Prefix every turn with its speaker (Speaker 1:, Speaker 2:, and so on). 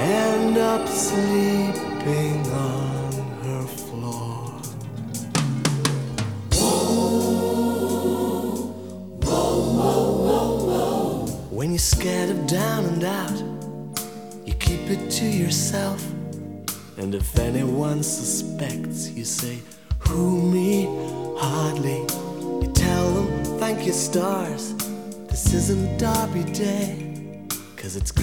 Speaker 1: end up sleeping on her floor. When you're scared of down and out, you keep it to yourself. And if anyone suspects, you say, who, me? Hardly. You tell them, thank you stars, this isn't Derby Day, 'cause it's